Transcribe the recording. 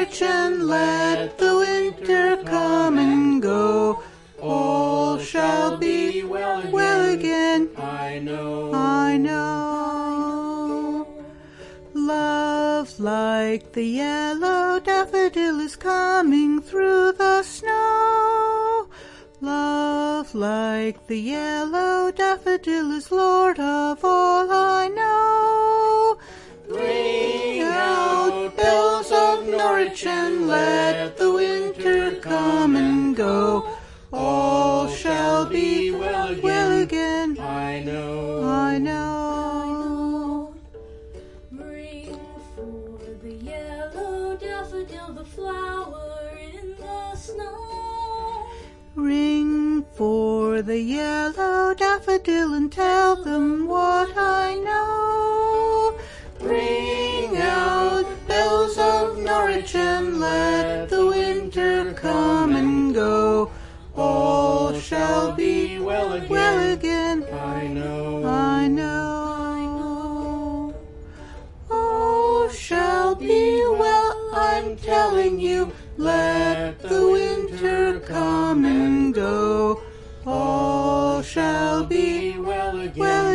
Norwich, and let the winter come and go. All shall be well again. I know. Love like the yellow daffodil is coming through the snow. Love like the yellow daffodil is Lord of all I know. Ring out, bells of Norwich, and let the winter come and go. All shall be well again. I know. Ring for the yellow daffodil, the flower in the snow. Ring for the yellow daffodil and tell them what I know. Ring out, bells of Norwich, and let the winter come and go. All shall be well again. I know. All shall be well, I'm telling you. Let the winter come and go. All shall be well again.